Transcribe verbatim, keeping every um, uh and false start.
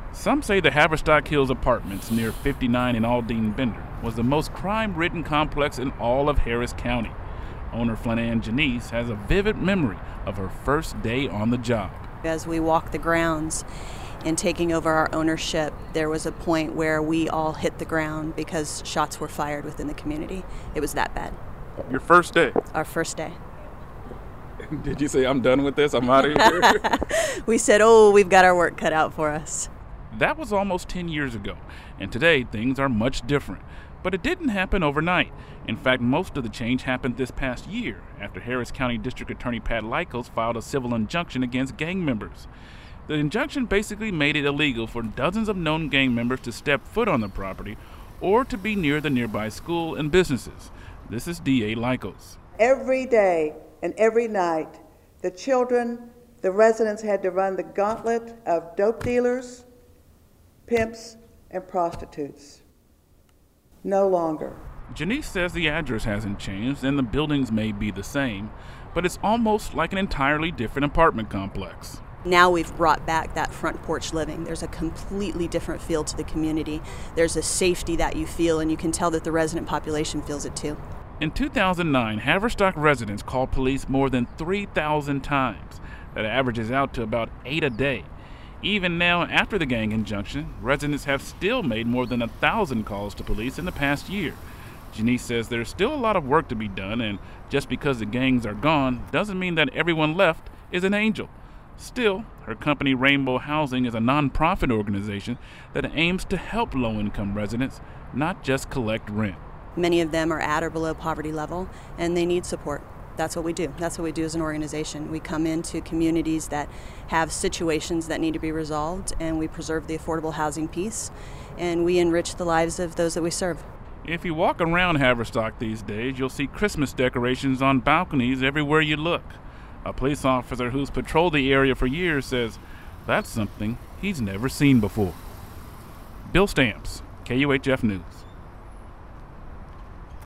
Some say the Haverstock Hills Apartments near fifty-nine and Aldine Bender was the most crime-ridden complex in all of Harris County. Owner Flanann Janice has a vivid memory of her first day on the job. As we walked the grounds in taking over our ownership, there was a point where we all hit the ground because shots were fired within the community. It was that bad. Your first day? Our first day. Did you say, I'm done with this, I'm out of here? We said, oh, we've got our work cut out for us. That was almost ten years ago, and today things are much different. But it didn't happen overnight. In fact, most of the change happened this past year after Harris County District Attorney Pat Lycos filed a civil injunction against gang members. The injunction basically made it illegal for dozens of known gang members to step foot on the property or to be near the nearby school and businesses. This is D A Lycos. Every day and every night, the children, the residents had to run the gauntlet of dope dealers, pimps, and prostitutes. No longer. Janice says the address hasn't changed and the buildings may be the same, but it's almost like an entirely different apartment complex. Now we've brought back that front porch living. There's a completely different feel to the community. There's a safety that you feel, and you can tell that the resident population feels it too. In two thousand nine, Haverstock residents called police more than three thousand times. That averages out to about eight a day. Even now, after the gang injunction, residents have still made more than a thousand calls to police in the past year. Janice says there's still a lot of work to be done, and just because the gangs are gone doesn't mean that everyone left is an angel. Still, her company Rainbow Housing is a nonprofit organization that aims to help low-income residents, not just collect rent. Many of them are at or below poverty level, and they need support. That's what we do. That's what we do as an organization. We come into communities that have situations that need to be resolved, and we preserve the affordable housing piece, and we enrich the lives of those that we serve. If you walk around Haverstock these days, you'll see Christmas decorations on balconies everywhere you look. A police officer who's patrolled the area for years says that's something he's never seen before. Bill Stamps, K U H F News.